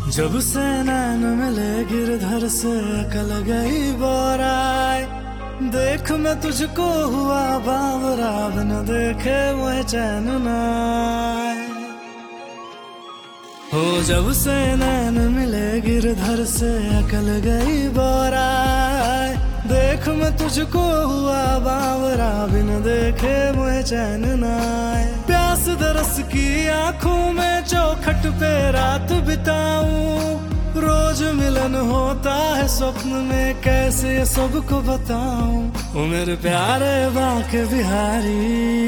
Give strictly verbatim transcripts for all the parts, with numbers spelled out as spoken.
जब से नैन मिले गिरधर से अकल गई बोराय, देख मैं तुझको हुआ बावरा, बिन देखे वह चैन नाय। हो जब से नैन मिले गिरधर से अकल गई बोराय, देख मैं तुझको हुआ बावरा, बिन देखे वह चैन नाय। प्यास दरस की आंखों में चौखट पे रात बिताऊं, रोज मिलन होता है स्वप्न में, कैसे सबको बताऊं। ओ मेरे प्यारे बांके बिहारी,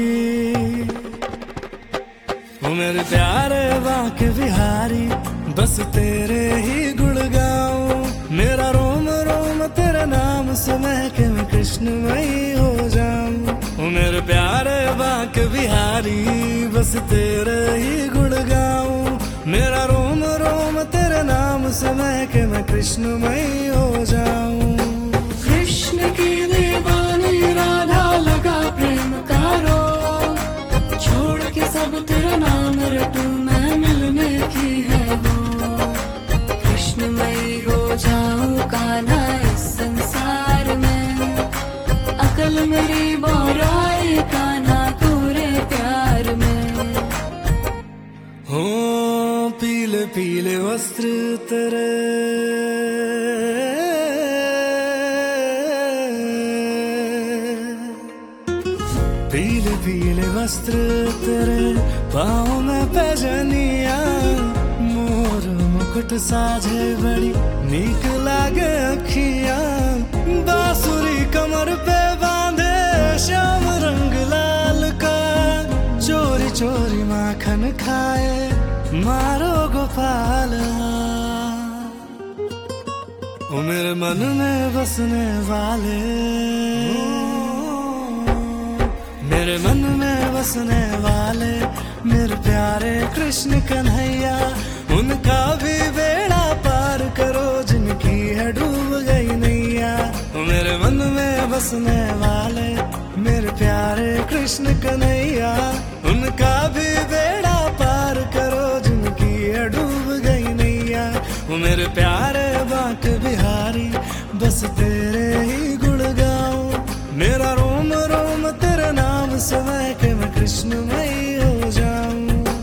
ओ मेरे प्यारे बांके बिहारी, बस तेरे ही गुण गाऊं। मेरा रोम रोम तेरे नाम से महके, मैं कृष्णमयी हो जाऊं। ओ मेरे प्यारे बांके बिहारी, बस तेरे ही गुण गाऊं। मेरा रोम रोम तेरे नाम से महके, मैं कृष्णमयी हो जाऊं। कृष्ण की दीवानी राधा लगा प्रेम का रोग, छोड़ के सब तेरा नाम रटूं मैं, मिलने की है वो। कृष्णमयी हो जाऊं कान्हा इस संसार में, अकल मेरी बोराए कान्हा तोरे प्यार में। हो पीले पीले वस्त्र तेरे, पीले पीले वस्त्र तेरे, पाँव में पैजनिया, मोर मुकुट साजे बड़ी नीक लागे अखियां। बांसुरी कमर पे बांधे श्याम रंग लाल का, चोरी चोरी माखन खाए मारो गोपाल। ओ मेरे मन में बसने वाले, मेरे मन में बसने वाले, मेरे प्यारे कृष्ण कन्हैया, उनका भी बेड़ा पार करो जिनकी है डूब गई नैया। मेरे मन में बसने वाले, मेरे प्यारे कृष्ण कन्हैया, उनका भी बेड़ा पार करो जिनकी है डूब गई नैया। मेरे प्यारे बांके बिहारी, बस तेरे ही गुण गाऊं। मेरा रोम रोम तेरे नाम से महके, मैं कृष्णमयी हो जाऊं।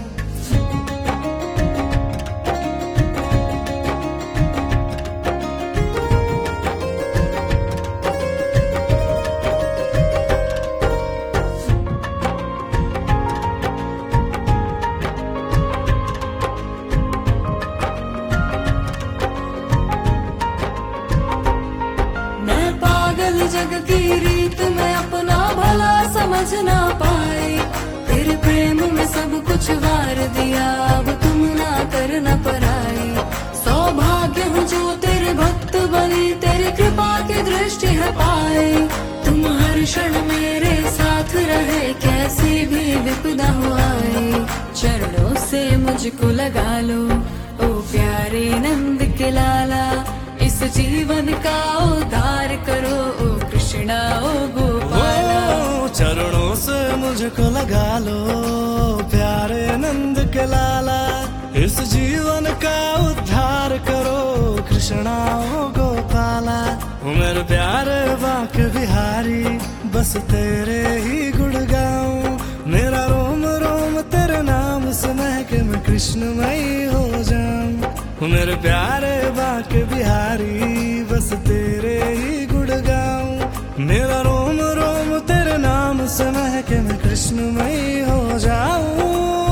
जग की रीत में अपना भला समझ ना पाई, तेरे प्रेम में सब कुछ वार दिया, अब तुम ना करना पराई। सौभाग्य हूँ जो तेरे भक्त बनी, तेरी कृपा की दृष्टि है पाई। तुम हर क्षण मेरे साथ रहे, कैसी भी विपदा हो आई। चरणों से मुझको लगा लो ओ प्यारे नंद के लाला, इस जीवन का उद्धार करो ओ कृष्णा ओ गोपाला। ओ चरणों से मुझको लगा लो प्यारे नंद के लाला, इस जीवन का उद्धार करो कृष्णा ओ गोपाला। मेरे प्यारे बांके बिहारी, बस तेरे ही गुण गाऊं। मेरा रोम रोम तेरे नाम से महके, मैं कृष्णमयी हो जाऊं। मेरे प्यारे बांके बिहारी, बस तेरे ही गुण गाऊं। मेरा रोम रोम तेरे नाम से महके, मैं कृष्णमयी हो जाऊं।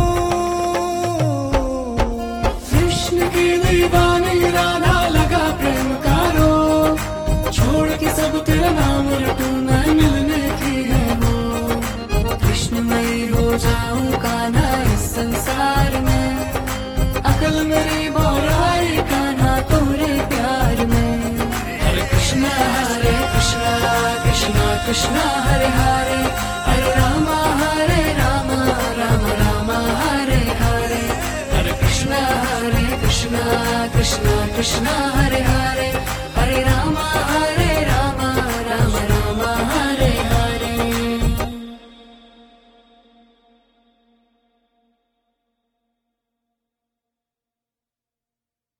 कृष्ण की दीवानी राधा लगा प्रेम का रोग, छोड़ के सब तेरा नाम रटूं मैं, मिलने की है वो। कृष्णमयी हो जाऊं कान्हा इस संसार में, अकल मेरी बोराई कान्हा तोरे प्यार में। हरे कृष्णा हरे कृष्णा कृष्णा कृष्णा हरे हरे, हरे रामा हरे रामा राम रामा हरे हरे। हरे कृष्णा हरे कृष्णा कृष्णा कृष्णा हरे हरे,